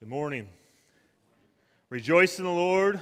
Good morning. Rejoice in the Lord.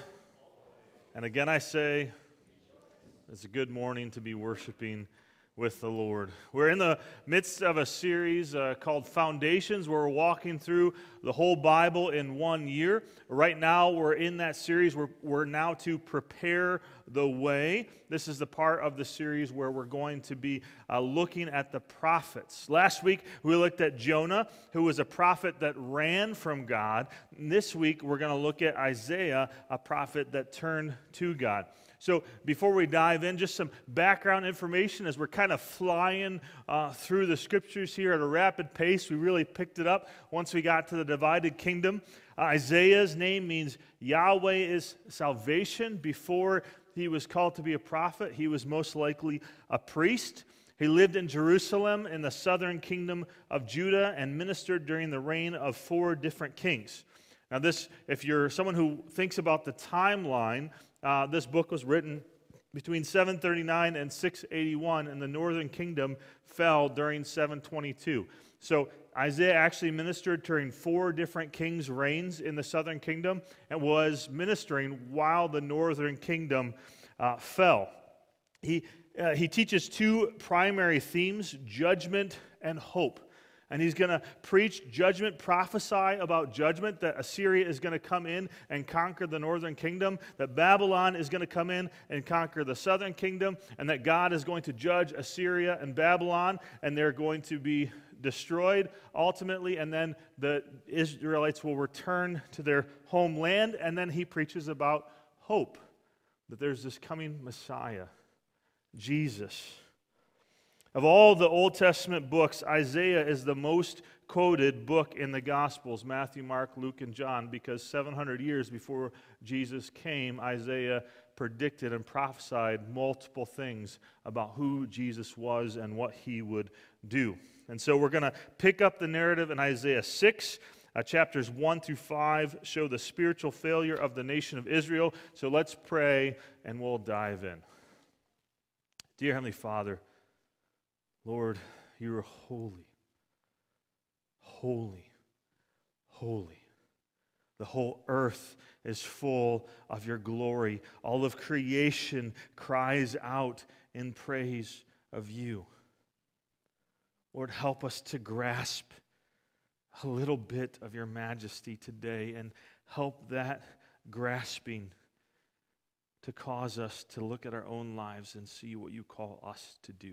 And again I say, it's a good morning to be worshiping with the Lord. We're in the midst of a series called Foundations, where we're walking through the whole Bible in 1 year. Right now, we're in that series. We're now to prepare the way. This is the part of the series where we're going to be looking at the prophets. Last week, we looked at Jonah, who was a prophet that ran from God. And this week, we're going to look at Isaiah, a prophet that turned to God. So before we dive in, just some background information as we're kind of flying through the scriptures here at a rapid pace. We really picked it up once we got to the divided kingdom. Isaiah's name means Yahweh is salvation. Before he was called to be a prophet, he was most likely a priest. He lived in Jerusalem in the southern kingdom of Judah and ministered during the reign of 4 different kings. Now this, if you're someone who thinks about the timeline, this book was written between 739 and 681, and the northern kingdom fell during 722. So Isaiah actually ministered during 4 different kings' reigns in the southern kingdom and was ministering while the northern kingdom fell. He teaches 2 primary themes, judgment and hope. And he's going to preach judgment, prophesy about judgment, that Assyria is going to come in and conquer the northern kingdom, that Babylon is going to come in and conquer the southern kingdom, and that God is going to judge Assyria and Babylon, and they're going to be destroyed ultimately, and then the Israelites will return to their homeland. And then he preaches about hope, that there's this coming Messiah, Jesus. Of all the Old Testament books, Isaiah is the most quoted book in the Gospels, Matthew, Mark, Luke, and John, because 700 years before Jesus came, Isaiah predicted and prophesied multiple things about who Jesus was and what he would do. And so we're going to pick up the narrative in Isaiah 6. Chapters 1 through 5 show the spiritual failure of the nation of Israel. So let's pray and we'll dive in. Dear Heavenly Father, Lord, you are holy, holy, holy. The whole earth is full of your glory. All of creation cries out in praise of you. Lord, help us to grasp a little bit of your majesty today, and help that grasping to cause us to look at our own lives and see what you call us to do.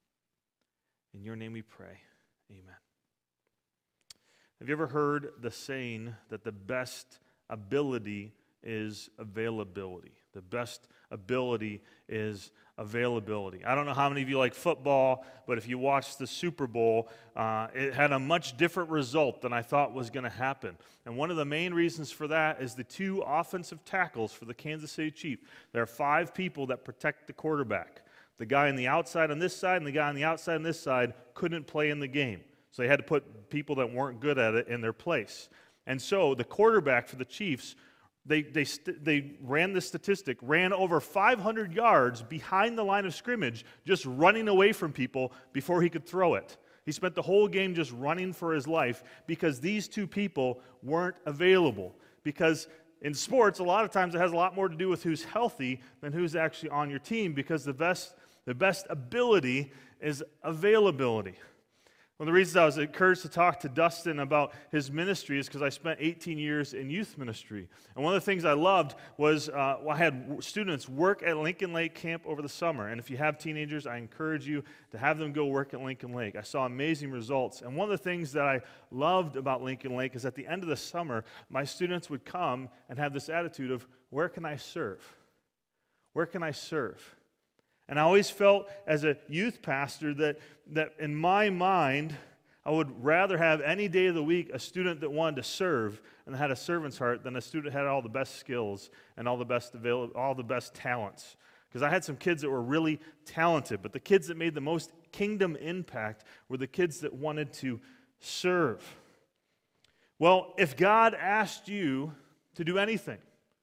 In your name we pray. Amen. Have you ever heard the saying that the best ability is availability? The best ability is availability. I don't know how many of you like football, but if you watched the Super Bowl, it had a much different result than I thought was going to happen. And one of the main reasons for that is the 2 offensive tackles for the Kansas City Chiefs. There are 5 people that protect the quarterback. The guy on the outside on this side and the guy on the outside on this side couldn't play in the game. So they had to put people that weren't good at it in their place. And so the quarterback for the Chiefs, they ran the statistic, ran over 500 yards behind the line of scrimmage, just running away from people before he could throw it. He spent the whole game just running for his life because these 2 people weren't available. Because in sports, a lot of times it has a lot more to do with who's healthy than who's actually on your team, because the best ability is availability. One of the reasons I was encouraged to talk to Dustin about his ministry is because I spent 18 years in youth ministry. And one of the things I loved was I had students work at Lincoln Lake Camp over the summer. And if you have teenagers, I encourage you to have them go work at Lincoln Lake. I saw amazing results. And one of the things that I loved about Lincoln Lake is at the end of the summer, my students would come and have this attitude of, where can I serve? Where can I serve? And I always felt as a youth pastor that in my mind, I would rather have any day of the week a student that wanted to serve and had a servant's heart than a student that had all the best skills and all the best talents. Because I had some kids that were really talented, but the kids that made the most kingdom impact were the kids that wanted to serve. Well, if God asked you to do anything,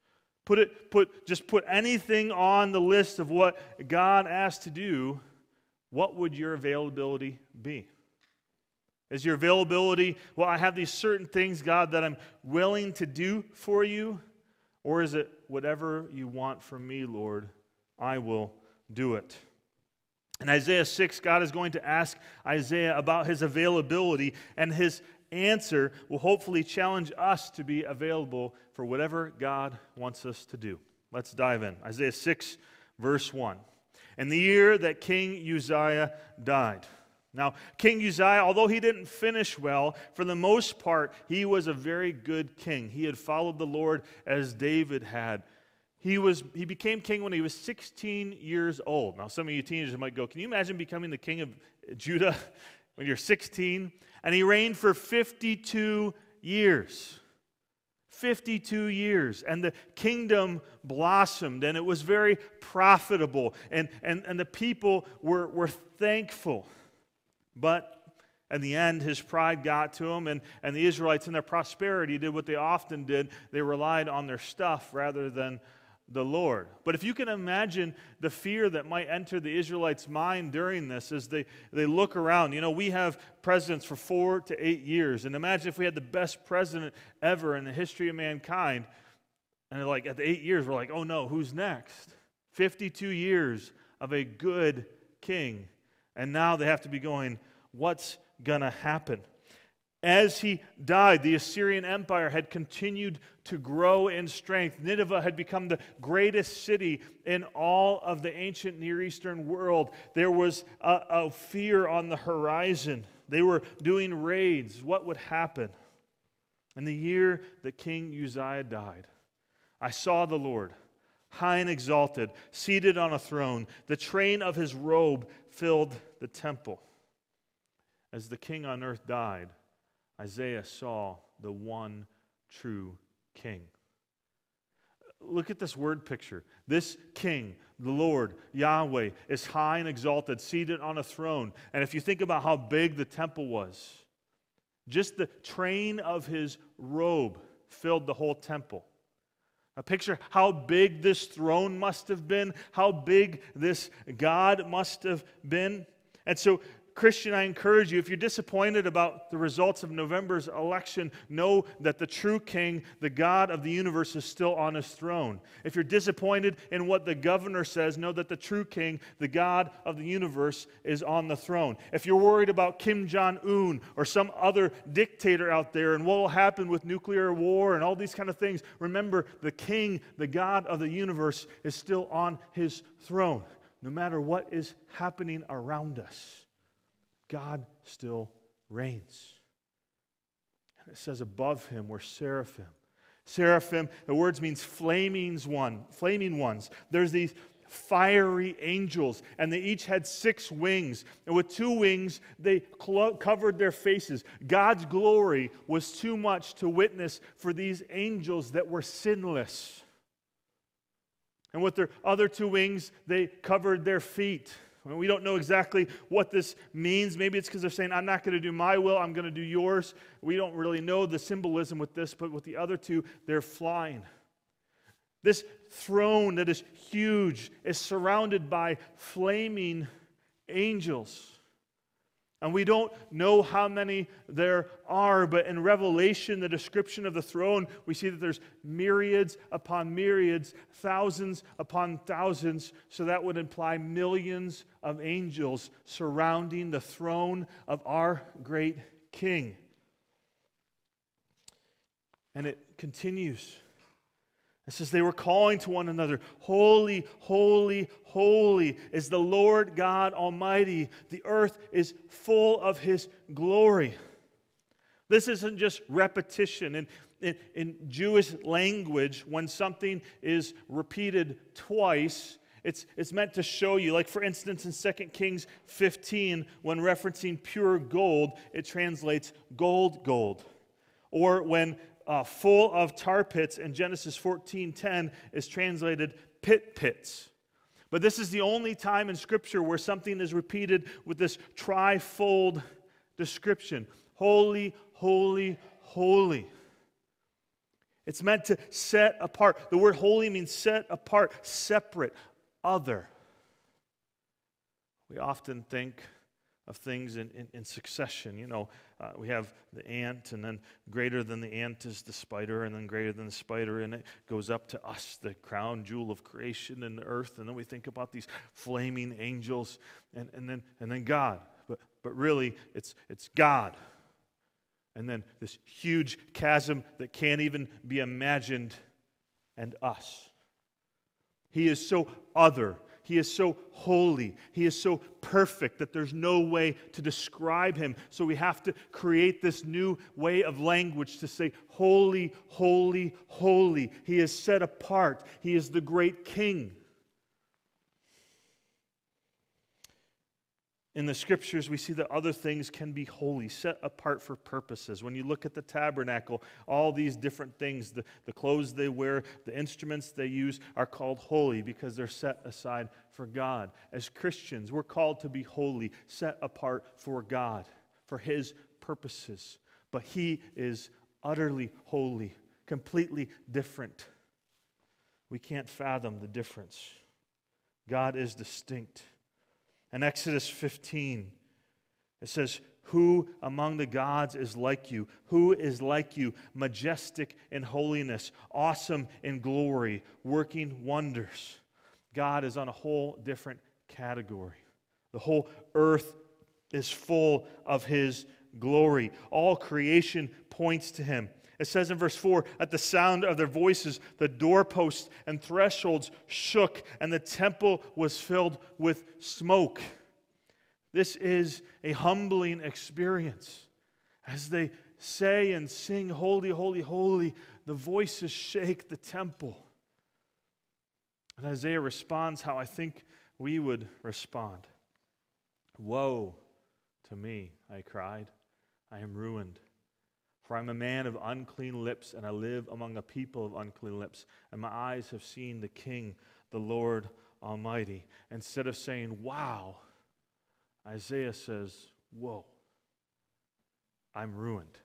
just put anything on the list of what God asked to do, what would your availability be? Is your availability, well, I have these certain things, God, that I'm willing to do for you? Or is it, whatever you want from me, Lord, I will do it? In Isaiah 6, God is going to ask Isaiah about his availability, and his answer will hopefully challenge us to be available for whatever God wants us to do. Let's dive in. Isaiah 6, verse 1. In the year that King Uzziah died. Now, King Uzziah, although he didn't finish well, for the most part, he was a very good king. He had followed the Lord as David had. He became king when he was 16 years old. Now, some of you teenagers might go, can you imagine becoming the king of Judah when you're 16? And he reigned for 52 years. 52 years. And the kingdom blossomed, and it was very profitable. And the people were thankful. But in the end, his pride got to him, and the Israelites in their prosperity did what they often did. They relied on their stuff rather than the Lord. But if you can imagine the fear that might enter the Israelites' mind during this as they look around. You know, we have presidents for 4 to 8 years. And imagine if we had the best president ever in the history of mankind. And like at the 8 years, we're like, oh no, who's next? 52 years of a good king. And now they have to be going, what's going to happen? As he died, the Assyrian Empire had continued to grow in strength. Nineveh had become the greatest city in all of the ancient Near Eastern world. There was a fear on the horizon. They were doing raids. What would happen? In the year that King Uzziah died, I saw the Lord, high and exalted, seated on a throne. The train of his robe filled the temple. As the king on earth died, Isaiah saw the one true king. Look at this word picture. This king, the Lord, Yahweh, is high and exalted, seated on a throne. And if you think about how big the temple was, just the train of his robe filled the whole temple. Now picture how big this throne must have been, how big this God must have been. And so, Christian, I encourage you, if you're disappointed about the results of November's election, know that the true king, the God of the universe, is still on his throne. If you're disappointed in what the governor says, know that the true king, the God of the universe, is on the throne. If you're worried about Kim Jong-un or some other dictator out there and what will happen with nuclear war and all these kind of things, remember the king, the God of the universe, is still on his throne. No matter what is happening around us, God still reigns. And it says above him were seraphim. Seraphim, the words means flaming ones. There's these fiery angels, and they each had 6 wings. And with 2 wings, they covered their faces. God's glory was too much to witness for these angels that were sinless. And with their other 2 wings, they covered their feet. We don't know exactly what this means. Maybe it's because they're saying, I'm not going to do my will, I'm going to do yours. We don't really know the symbolism with this, but with the other 2, they're flying. This throne that is huge is surrounded by flaming angels. And we don't know how many there are, but in Revelation, the description of the throne, we see that there's myriads upon myriads, thousands upon thousands, so that would imply millions of angels surrounding the throne of our great King. And it continues. It says they were calling to one another, holy, holy, holy is the Lord God Almighty. The earth is full of his glory. This isn't just repetition. In Jewish language, when something is repeated twice, it's meant to show you. Like for instance, in 2 Kings 15, when referencing pure gold, it translates gold, gold. Or when full of tar pits in Genesis 14:10 is translated pit pits. But this is the only time in Scripture where something is repeated with this trifold description. Holy, holy, holy. It's meant to set apart. The word holy means set apart, separate, other. We often think of things in succession. You know, we have the ant, and then greater than the ant is the spider, and then greater than the spider, and it goes up to us, the crown jewel of creation and the earth, and then we think about these flaming angels, and then God. But really, it's God. And then this huge chasm that can't even be imagined, and us. He is so other. He is so holy. He is so perfect that there's no way to describe him. So we have to create this new way of language to say, holy, holy, holy. He is set apart. He is the great king. In the scriptures, we see that other things can be holy, set apart for purposes. When you look at the tabernacle, all these different things, the clothes they wear, the instruments they use are called holy because they're set aside for God. As Christians, we're called to be holy, set apart for God, for His purposes. But He is utterly holy, completely different. We can't fathom the difference. God is distinct. In Exodus 15, it says, "Who among the gods is like you? Who is like you, majestic in holiness, awesome in glory, working wonders?" God is on a whole different category. The whole earth is full of His glory. All creation points to Him. It says in verse 4, "At the sound of their voices, the doorposts and thresholds shook, and the temple was filled with smoke." This is a humbling experience. As they say and sing, "Holy, holy, holy," the voices shake the temple. And Isaiah responds how I think we would respond. "Woe to me," I cried. "I am ruined. For I am a man of unclean lips, and I live among a people of unclean lips, and my eyes have seen the King, the Lord Almighty." Instead of saying, "Wow," Isaiah says, "Whoa, I'm ruined."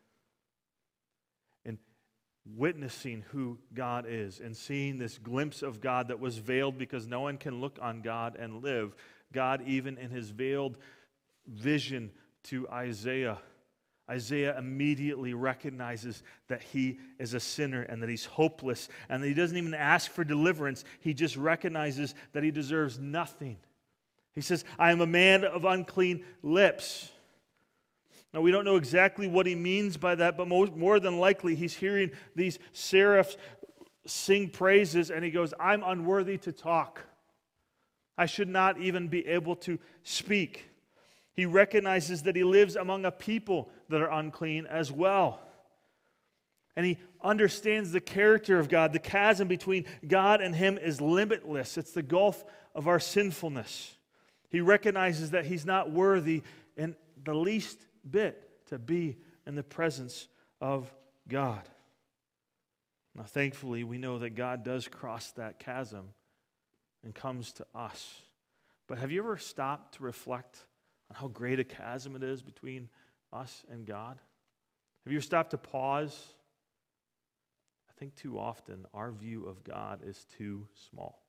And witnessing who God is and seeing this glimpse of God that was veiled because no one can look on God and live, God, even in His veiled vision to Isaiah immediately recognizes that he is a sinner and that he's hopeless and that he doesn't even ask for deliverance. He just recognizes that he deserves nothing. He says, "I am a man of unclean lips." Now, we don't know exactly what he means by that, but more than likely he's hearing these seraphs sing praises and he goes, "I'm unworthy to talk. I should not even be able to speak." He recognizes that he lives among a people that are unclean as well. And he understands the character of God. The chasm between God and him is limitless. It's the gulf of our sinfulness. He recognizes that he's not worthy in the least bit to be in the presence of God. Now, thankfully, we know that God does cross that chasm and comes to us. But have you ever stopped to reflect on how great a chasm it is between us and God? Have you stopped to pause? I think too often our view of God is too small.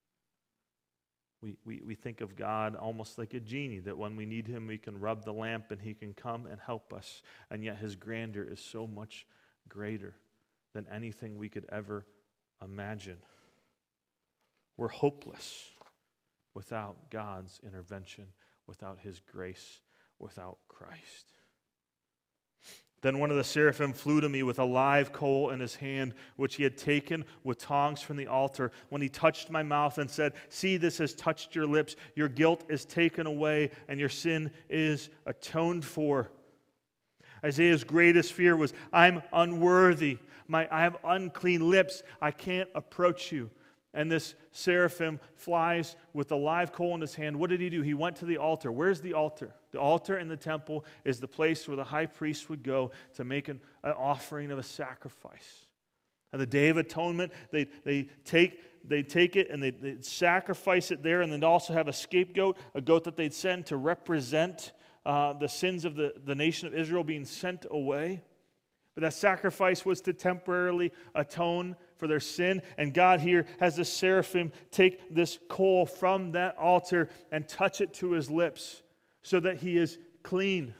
We think of God almost like a genie, that when we need Him, we can rub the lamp and He can come and help us. And yet His grandeur is so much greater than anything we could ever imagine. We're hopeless without God's intervention, without His grace, without Christ. Then one of the seraphim flew to me with a live coal in his hand, which he had taken with tongs from the altar. When he touched my mouth and said, "See, this has touched your lips. Your guilt is taken away, and your sin is atoned for." Isaiah's greatest fear was, "I'm unworthy. I have unclean lips. I can't approach you." And this seraphim flies with a live coal in his hand. What did he do? He went to the altar. Where's the altar? The altar in the temple is the place where the high priest would go to make an offering of a sacrifice. On the Day of Atonement, they take it and they sacrifice it there, and then also have a scapegoat, a goat that they'd send to represent the sins of the nation of Israel being sent away. But that sacrifice was to temporarily atone for their sin. And God here has the seraphim take this coal from that altar and touch it to his lips so that he is clean,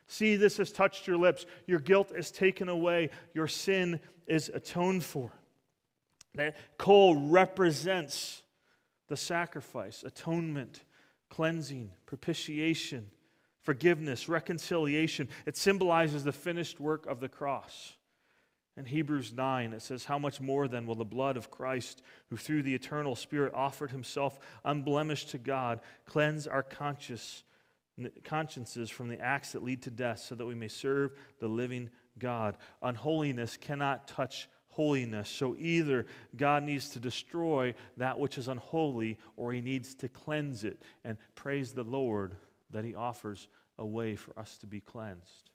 See, this has touched your lips. Your guilt is taken away. Your sin is atoned for. That coal represents the sacrifice, atonement, cleansing, propitiation, forgiveness, reconciliation. It symbolizes the finished work of the cross. In Hebrews 9, it says, how much more then will the blood of Christ, who through the eternal Spirit offered himself unblemished to God, cleanse our consciences from the acts that lead to death, so that we may serve the living God. Unholiness cannot touch holiness. So either God needs to destroy that which is unholy, or he needs to cleanse it. And praise the Lord that he offers a way for us to be cleansed.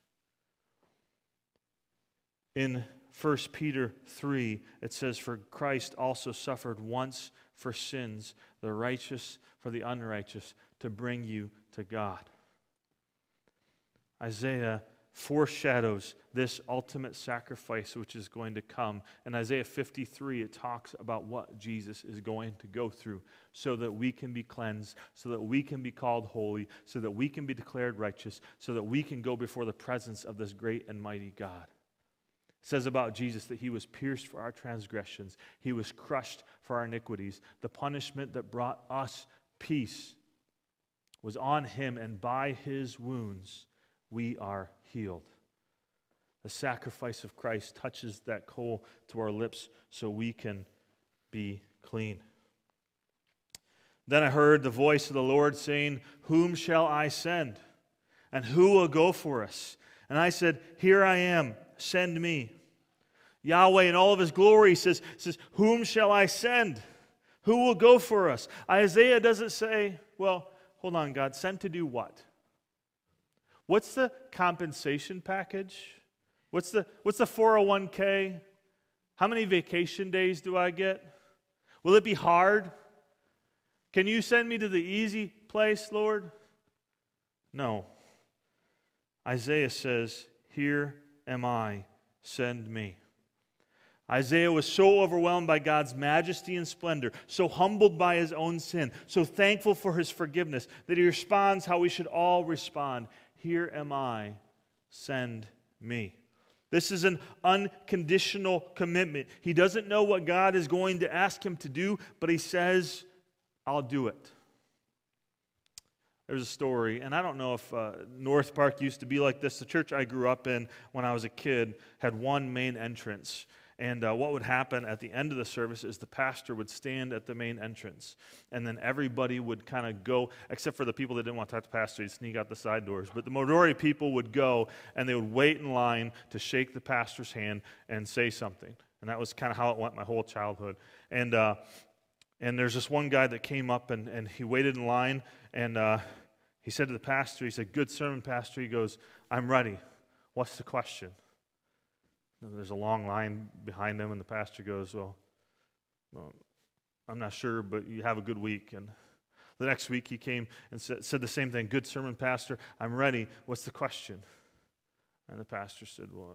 In 1 Peter 3, it says, for Christ also suffered once for sins, the righteous for the unrighteous, to bring you to God. Isaiah foreshadows this ultimate sacrifice which is going to come. In Isaiah 53, it talks about what Jesus is going to go through so that we can be cleansed, so that we can be called holy, so that we can be declared righteous, so that we can go before the presence of this great and mighty God. It says about Jesus that he was pierced for our transgressions. He was crushed for our iniquities. The punishment that brought us peace was on him, and by his wounds we are healed. The sacrifice of Christ touches that coal to our lips so we can be clean. Then I heard the voice of the Lord saying, whom shall I send? And who will go for us? And I said, here I am, send me. Yahweh in all of his glory says, whom shall I send? Who will go for us? Isaiah doesn't say, well, hold on, God, sent to do what? What's the compensation package? What's the 401k? How many vacation days do I get? Will it be hard? Can you send me to the easy place, Lord? No. Isaiah says, here am I, send me. Isaiah was so overwhelmed by God's majesty and splendor, so humbled by his own sin, so thankful for his forgiveness, that he responds how we should all respond. Here am I, send me. This is an unconditional commitment. He doesn't know what God is going to ask him to do, but he says, I'll do it. There's a story, and I don't know if North Park used to be like this. The church I grew up in when I was a kid had one main entrance. And what would happen at the end of the service is the pastor would stand at the main entrance. And then everybody would kind of go, except for the people that didn't want to talk to the pastor, they'd sneak out the side doors. But the majority of people would go, and they would wait in line to shake the pastor's hand and say something. And that was kind of how it went my whole childhood. And there's this one guy that came up, and he waited in line, and he said to the pastor, he said, good sermon, pastor. He goes, I'm ready. What's the question? And there's a long line behind him, and the pastor goes, well, I'm not sure, but you have a good week. And the next week he came and said the same thing. Good sermon, pastor. I'm ready. What's the question? And the pastor said, well,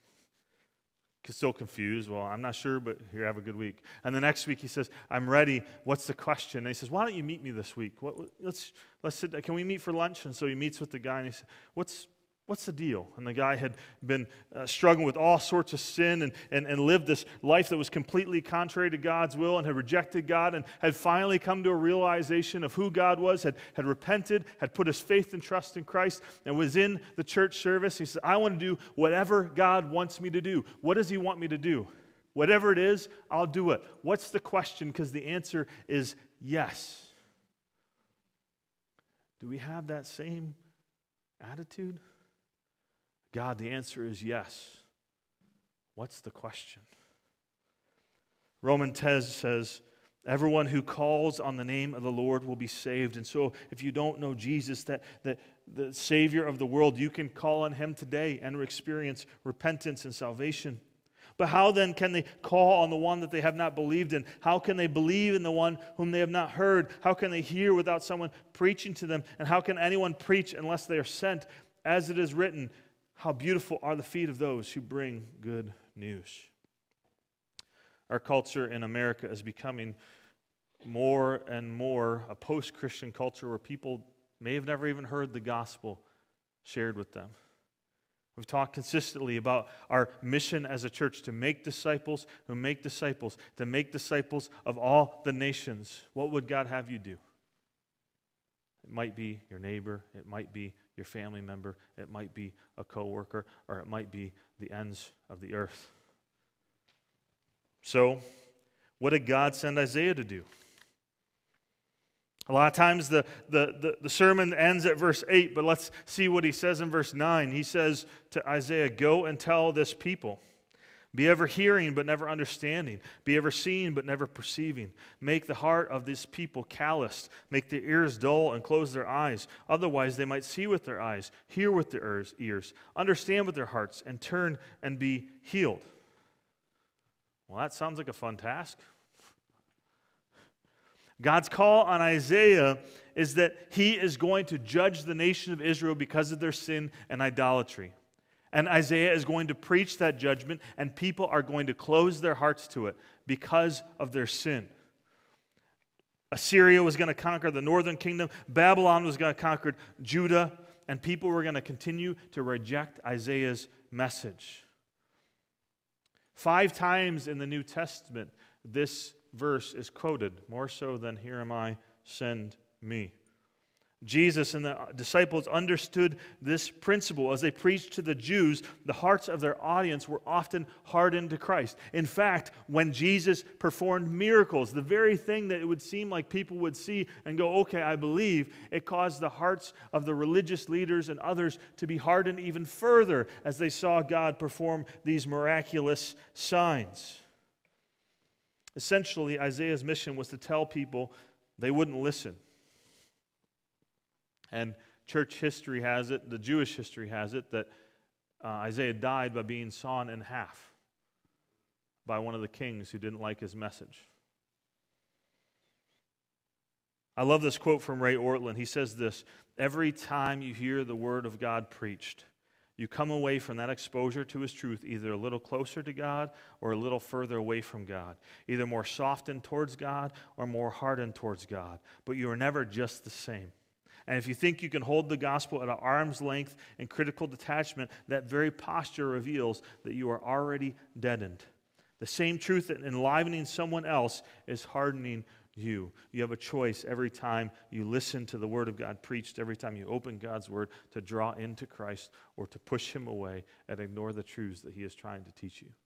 still confused. Well, I'm not sure, but here, have a good week. And the next week he says, I'm ready. What's the question? And he says, why don't you meet me this week? Let's sit down. Can we meet for lunch? And so he meets with the guy, and he says, What's the deal? And the guy had been struggling with all sorts of sin and lived this life that was completely contrary to God's will and had rejected God and had finally come to a realization of who God was, had repented, had put his faith and trust in Christ, and was in the church service. He said, I want to do whatever God wants me to do. What does he want me to do? Whatever it is, I'll do it. What's the question? Because the answer is yes. Do we have that same attitude? God, the answer is yes. What's the question? Romans 10 says, everyone who calls on the name of the Lord will be saved. And so if you don't know Jesus, that the Savior of the world, you can call on him today and experience repentance and salvation. But how then can they call on the one that they have not believed in? How can they believe in the one whom they have not heard? How can they hear without someone preaching to them? And how can anyone preach unless they are sent? As it is written, how beautiful are the feet of those who bring good news. Our culture in America is becoming more and more a post-Christian culture where people may have never even heard the gospel shared with them. We've talked consistently about our mission as a church to make disciples who make disciples, to make disciples of all the nations. What would God have you do? It might be your neighbor, it might be your family member, it might be a coworker, or it might be the ends of the earth. So, what did God send Isaiah to do? A lot of times the sermon ends at verse 8, but let's see what he says in verse 9. He says to Isaiah, "Go and tell this people, be ever hearing but never understanding, be ever seeing but never perceiving. Make the heart of this people calloused, make their ears dull and close their eyes. Otherwise they might see with their eyes, hear with their ears, understand with their hearts, and turn and be healed." Well, that sounds like a fun task. God's call on Isaiah is that he is going to judge the nation of Israel because of their sin and idolatry. And Isaiah is going to preach that judgment, and people are going to close their hearts to it because of their sin. Assyria was going to conquer the northern kingdom. Babylon was going to conquer Judah, and people were going to continue to reject Isaiah's message. 5 times in the New Testament, this verse is quoted, more so than "Here am I, send me." Jesus and the disciples understood this principle. As they preached to the Jews, the hearts of their audience were often hardened to Christ. In fact, when Jesus performed miracles, the very thing that it would seem like people would see and go, "Okay, I believe," it caused the hearts of the religious leaders and others to be hardened even further as they saw God perform these miraculous signs. Essentially, Isaiah's mission was to tell people they wouldn't listen. And church history has it, the Jewish history has it, that Isaiah died by being sawn in half by one of the kings who didn't like his message. I love this quote from Ray Ortlund. He says this: "Every time you hear the word of God preached, you come away from that exposure to His truth either a little closer to God or a little further away from God, either more softened towards God or more hardened towards God, but you are never just the same. And if you think you can hold the gospel at an arm's length in critical detachment, that very posture reveals that you are already deadened. The same truth that enlivening someone else is hardening you. You have a choice every time you listen to the Word of God preached, every time you open God's Word, to draw into Christ or to push Him away and ignore the truths that He is trying to teach you."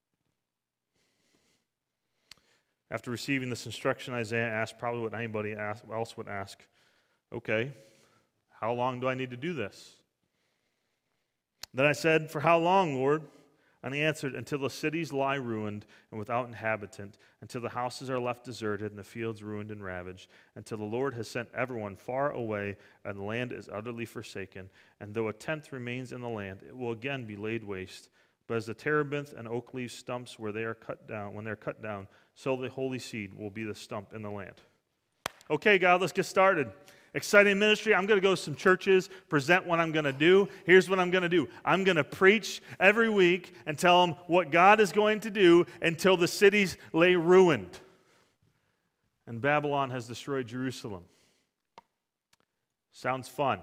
After receiving this instruction, Isaiah asked probably what anybody else would ask: "Okay, how long do I need to do this?" Then I said, "For how long, Lord?" And he answered, "Until the cities lie ruined and without inhabitant, until the houses are left deserted and the fields ruined and ravaged, until the Lord has sent everyone far away and the land is utterly forsaken. And though a tenth remains in the land, it will again be laid waste. But as the terebinth and oak leaf stumps when they are cut down, so the holy seed will be the stump in the land." Okay, God, let's get started. Exciting ministry. I'm going to go to some churches, present what I'm going to do. Here's what I'm going to do. I'm going to preach every week and tell them what God is going to do until the cities lay ruined. And Babylon has destroyed Jerusalem. Sounds fun.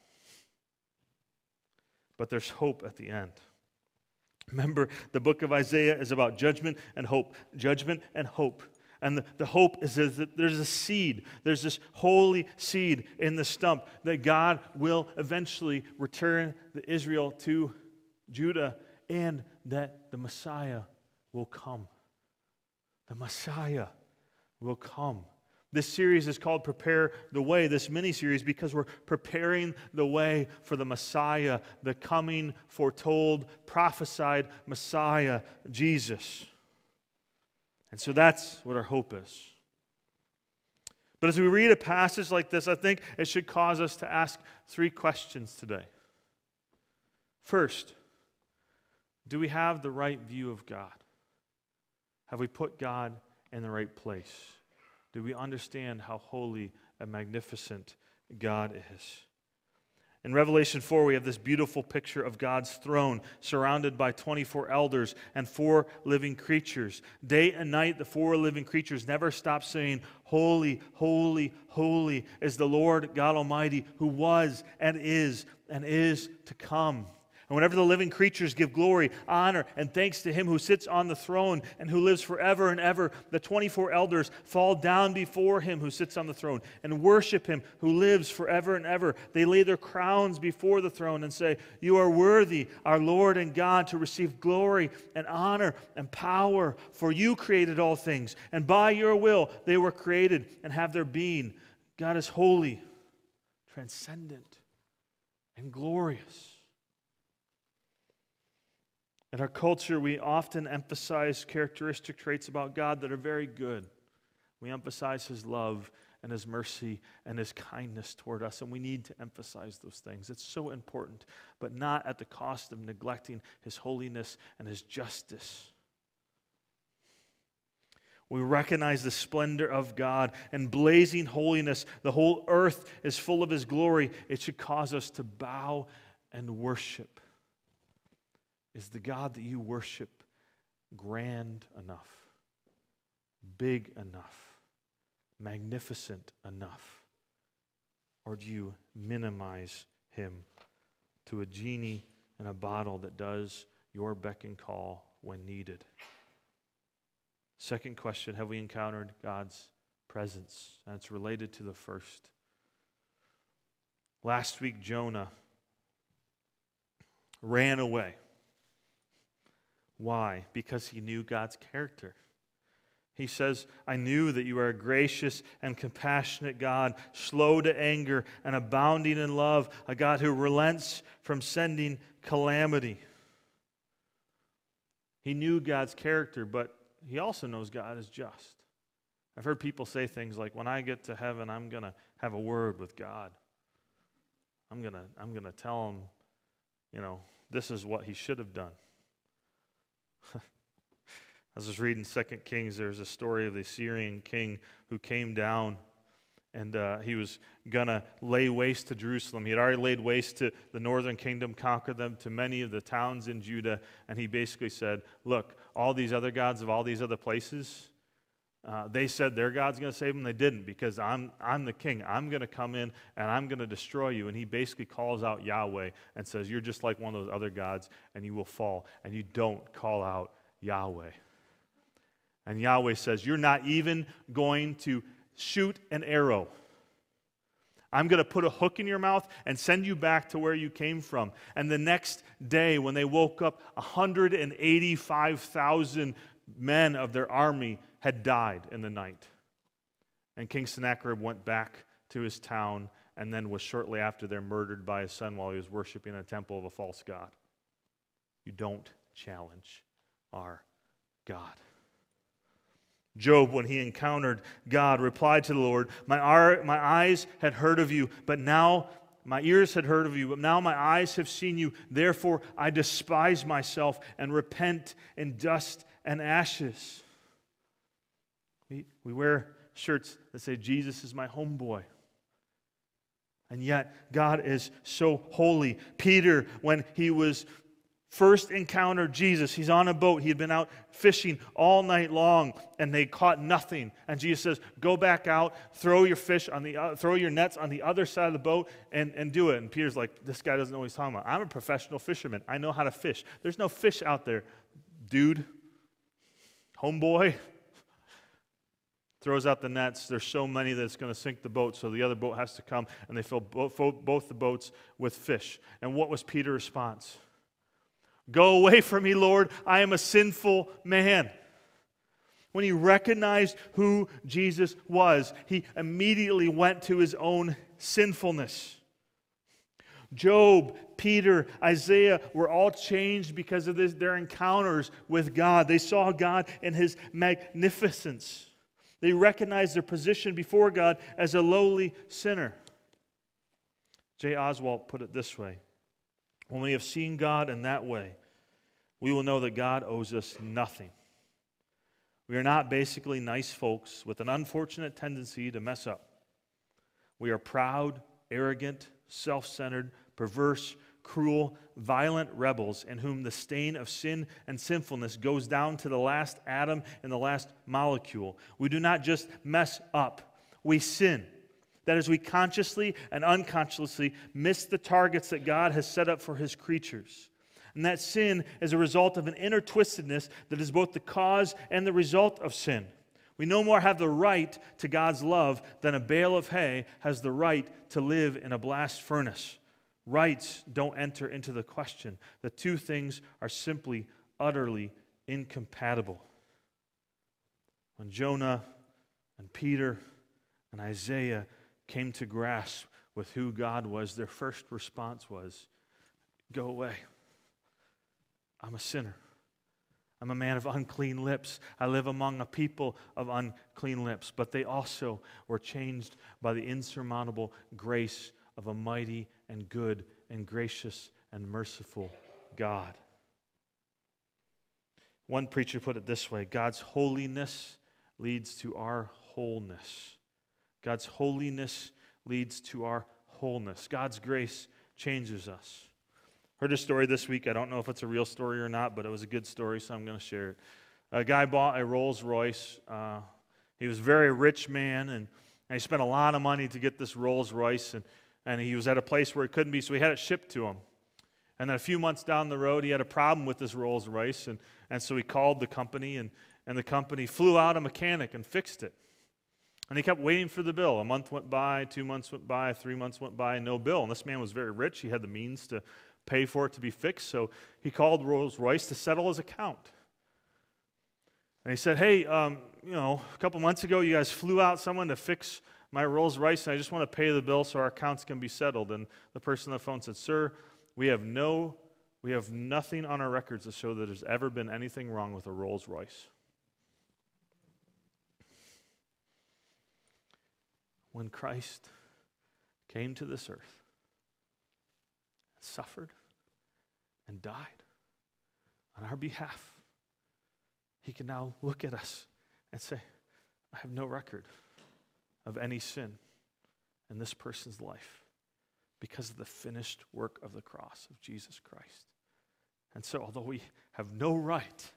But there's hope at the end. Remember, the book of Isaiah is about judgment and hope. Judgment and hope. And the hope is that there's a seed, there's this holy seed in the stump that God will eventually return Israel to Judah and that the Messiah will come. The Messiah will come. This series is called Prepare the Way, this mini-series, because we're preparing the way for the Messiah, the coming, foretold, prophesied Messiah, Jesus. And so that's what our hope is. But as we read a passage like this, I think it should cause us to ask 3 questions today. First, do we have the right view of God? Have we put God in the right place? Do we understand how holy and magnificent God is? In Revelation 4, we have this beautiful picture of God's throne surrounded by 24 elders and 4 living creatures. Day and night, the 4 living creatures never stop saying, "Holy, holy, holy is the Lord God Almighty, who was and is to come." And whenever the living creatures give glory, honor, and thanks to him who sits on the throne and who lives forever and ever, the 24 elders fall down before him who sits on the throne and worship him who lives forever and ever. They lay their crowns before the throne and say, "You are worthy, our Lord and God, to receive glory and honor and power, for you created all things, and by your will they were created and have their being." God is holy, transcendent, and glorious. In our culture, we often emphasize characteristic traits about God that are very good. We emphasize his love and his mercy and his kindness toward us, and we need to emphasize those things. It's so important, but not at the cost of neglecting his holiness and his justice. We recognize the splendor of God and blazing holiness. The whole earth is full of his glory. It should cause us to bow and worship. Is the God that you worship grand enough, big enough, magnificent enough? Or do you minimize him to a genie in a bottle that does your beck and call when needed? Second question, have we encountered God's presence? And it's related to the first. Last week, Jonah ran away. Why? Because he knew God's character. He says, "I knew that you are a gracious and compassionate God, slow to anger and abounding in love, a God who relents from sending calamity." He knew God's character, but he also knows God is just. I've heard people say things like, "When I get to heaven, I'm going to have a word with God. I'm going to tell him, this is what he should have done." I was just reading 2 Kings. There's a story of the Syrian king who came down, and he was going to lay waste to Jerusalem. He had already laid waste to the northern kingdom, conquered them, to many of the towns in Judah, and he basically said, "Look, all these other gods of all these other places, they said their God's going to save them. They didn't, because I'm the king. I'm going to come in, and I'm going to destroy you." And he basically calls out Yahweh and says, "You're just like one of those other gods, and you will fall." And you don't call out Yahweh. And Yahweh says, "You're not even going to shoot an arrow. I'm going to put a hook in your mouth and send you back to where you came from." And the next day, when they woke up, 185,000 men of their army had died in the night. And King Sennacherib went back to his town, and then was shortly after there murdered by his son while he was worshiping in a temple of a false god. You don't challenge our God. Job, when he encountered God, replied to the Lord, my eyes had heard of you, but now my ears had heard of you, but now my eyes have seen you. Therefore I despise myself and repent in dust and ashes." We wear shirts that say, "Jesus is my homeboy." And yet God is so holy. Peter, when he was first encountered Jesus, he's on a boat. He had been out fishing all night long, and they caught nothing. And Jesus says, "Go back out, throw your nets on the other side of the boat, and do it." And Peter's like, "This guy doesn't know what he's talking about. I'm a professional fisherman. I know how to fish. There's no fish out there, dude. Homeboy." Throws out the nets. There's so many that it's going to sink the boat, so the other boat has to come, and they fill both the boats with fish. And what was Peter's response? "Go away from me, Lord. I am a sinful man." When he recognized who Jesus was, he immediately went to his own sinfulness. Job, Peter, Isaiah were all changed because of their encounters with God. They saw God in his magnificence. They recognized their position before God as a lowly sinner. J. Oswalt put it this way: when we have seen God in that way, we will know that God owes us nothing. We are not basically nice folks with an unfortunate tendency to mess up. We are proud, arrogant, self-centered, perverse, cruel, violent rebels in whom the stain of sin and sinfulness goes down to the last atom and the last molecule. We do not just mess up, we sin. That is, we consciously and unconsciously miss the targets that God has set up for his creatures. And that sin is a result of an inner twistedness that is both the cause and the result of sin. We no more have the right to God's love than a bale of hay has the right to live in a blast furnace. Rights don't enter into the question. The two things are simply, utterly incompatible. When Jonah and Peter and Isaiah came to grasp with who God was, their first response was, "Go away. I'm a sinner. I'm a man of unclean lips. I live among a people of unclean lips." But they also were changed by the insurmountable grace of a mighty and good and gracious and merciful God. One preacher put it this way: God's holiness leads to our wholeness. God's holiness leads to our wholeness. God's grace changes us. Heard a story this week. I don't know if it's a real story or not, but it was a good story, so I'm going to share it. A guy bought a Rolls Royce. He was a very rich man, and he spent a lot of money to get this Rolls Royce, and he was at a place where it couldn't be, so he had it shipped to him. And then a few months down the road, he had a problem with this Rolls Royce, and so he called the company, and the company flew out a mechanic and fixed it. And he kept waiting for the bill. A month went by, 2 months went by, 3 months went by, no bill. And this man was very rich. He had the means to pay for it to be fixed, so he called Rolls Royce to settle his account. And he said, "Hey, a couple months ago, you guys flew out someone to fix my Rolls Royce, and I just want to pay the bill so our accounts can be settled." And the person on the phone said, "Sir, we have nothing on our records to show that there's ever been anything wrong with a Rolls Royce." When Christ came to this earth, suffered, and died on our behalf, he can now look at us and say, "I have no record of any sin in this person's life because of the finished work of the cross of Jesus Christ." And so, although we have no right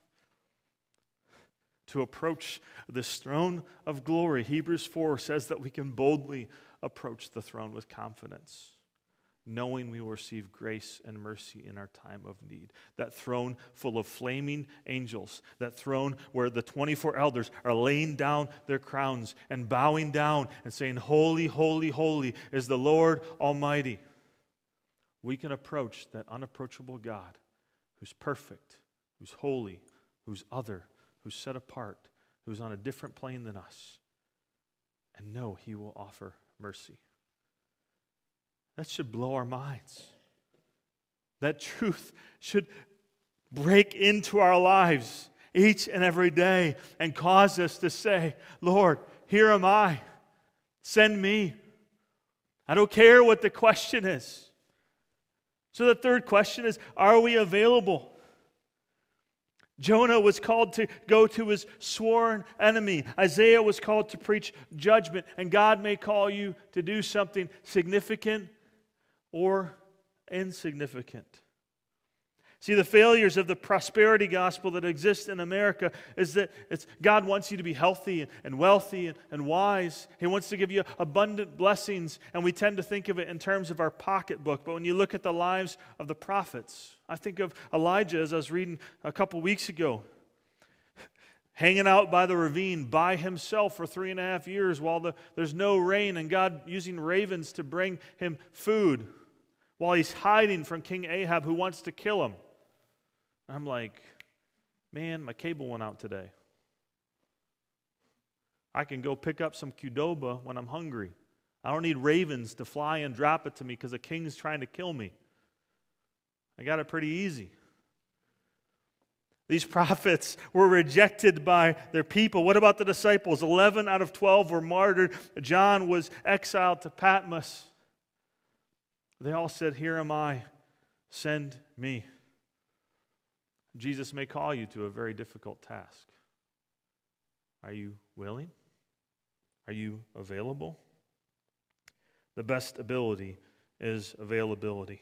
to approach this throne of glory, Hebrews 4 says that we can boldly approach the throne with confidence, knowing we will receive grace and mercy in our time of need. That throne full of flaming angels, that throne where the 24 elders are laying down their crowns and bowing down and saying, "Holy, holy, holy is the Lord Almighty." We can approach that unapproachable God who's perfect, who's holy, who's other, who's set apart, who's on a different plane than us, and know he will offer mercy. That should blow our minds. That truth should break into our lives each and every day and cause us to say, "Lord, here am I. Send me." I don't care what the question is. So the third question is, are we available? Jonah was called to go to his sworn enemy. Isaiah was called to preach judgment. And God may call you to do something significant or insignificant. See, the failures of the prosperity gospel that exists in America is that God wants you to be healthy and wealthy and wise. He wants to give you abundant blessings, and we tend to think of it in terms of our pocketbook. But when you look at the lives of the prophets, I think of Elijah, as I was reading a couple weeks ago, hanging out by the ravine by himself for 3.5 years while there's no rain, and God using ravens to bring him food while he's hiding from King Ahab, who wants to kill him. I'm like, man, my cable went out today. I can go pick up some Qdoba when I'm hungry. I don't need ravens to fly and drop it to me because a king's trying to kill me. I got it pretty easy. These prophets were rejected by their people. What about the disciples? 11 out of 12 were martyred. John was exiled to Patmos. They all said, "Here am I, send me." Jesus may call you to a very difficult task. Are you willing? Are you available? The best ability is availability.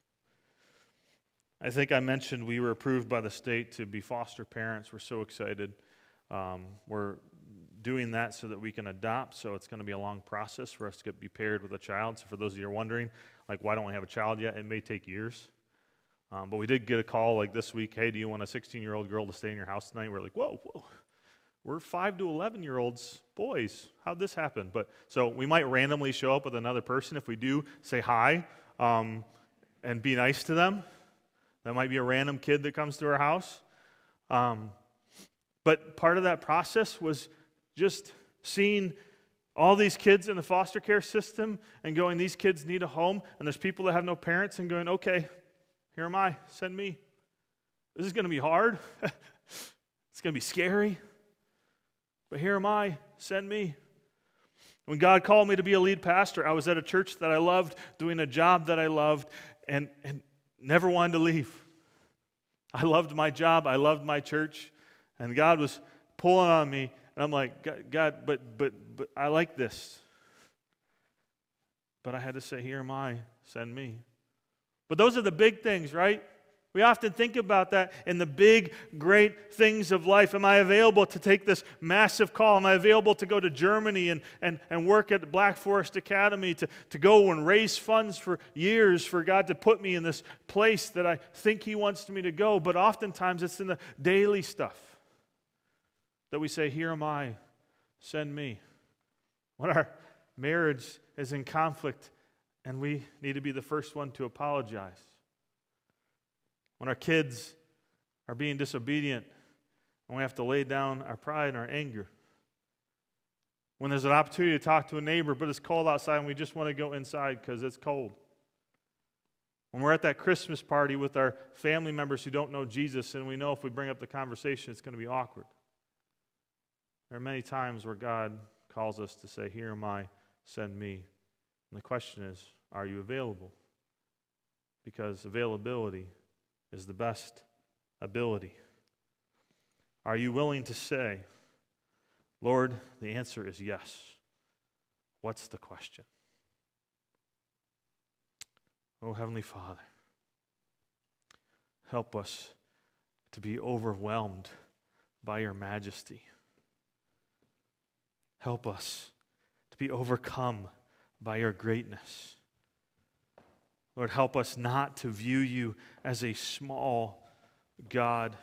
I think I mentioned we were approved by the state to be foster parents. We're so excited. We're doing that so that we can adopt, so it's going to be a long process for us to be paired with a child. So for those of you who are wondering, like, why don't we have a child yet? It may take years. But we did get a call like this week, hey, do you want a 16-year-old girl to stay in your house tonight? We're like, whoa, we're 5 to 11-year-olds boys. How'd this happen? But so we might randomly show up with another person. If we do, say hi and be nice to them. That might be a random kid that comes to our house. But part of that process was just seeing all these kids in the foster care system and going, these kids need a home, and there's people that have no parents, and going, okay, here am I, send me. This is going to be hard. It's going to be scary. But here am I, send me. When God called me to be a lead pastor, I was at a church that I loved, doing a job that I loved, and never wanted to leave. I loved my job, I loved my church, and God was pulling on me, and I'm like, God, but I like this. But I had to say, here am I, send me. But those are the big things, right? We often think about that in the big, great things of life. Am I available to take this massive call? Am I available to go to Germany and work at the Black Forest Academy, to go and raise funds for years for God to put me in this place that I think He wants me to go? But oftentimes it's in the daily stuff that we say, here am I, send me. When our marriage is in conflict and we need to be the first one to apologize. When our kids are being disobedient and we have to lay down our pride and our anger. When there's an opportunity to talk to a neighbor but it's cold outside and we just want to go inside because it's cold. When we're at that Christmas party with our family members who don't know Jesus and we know if we bring up the conversation it's going to be awkward. There are many times where God calls us to say, here am I, send me. And the question is, are you available? Because availability is the best ability. Are you willing to say, Lord, the answer is yes. What's the question? Oh, Heavenly Father, help us to be overwhelmed by your majesty. Help us to be overcome by your greatness. Lord, help us not to view you as a small God,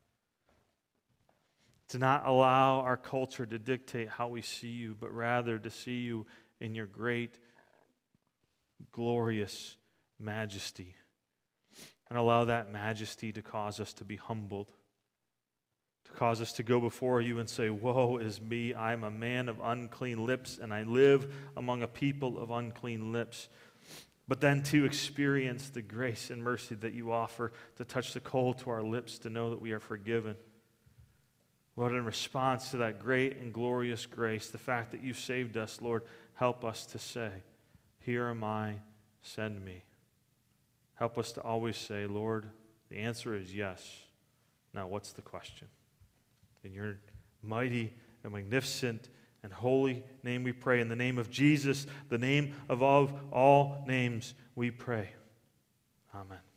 to not allow our culture to dictate how we see you, but rather to see you in your great, glorious majesty, and allow that majesty to cause us to be humbled, to cause us to go before you and say, woe is me, I am a man of unclean lips, and I live among a people of unclean lips. But then to experience the grace and mercy that you offer, to touch the coal to our lips, to know that we are forgiven. Lord, in response to that great and glorious grace, the fact that you've saved us, Lord, help us to say, here am I, send me. Help us to always say, Lord, the answer is yes. Now, what's the question? In your mighty and magnificent and holy name we pray. In the name of Jesus, the name above all names, we pray. Amen.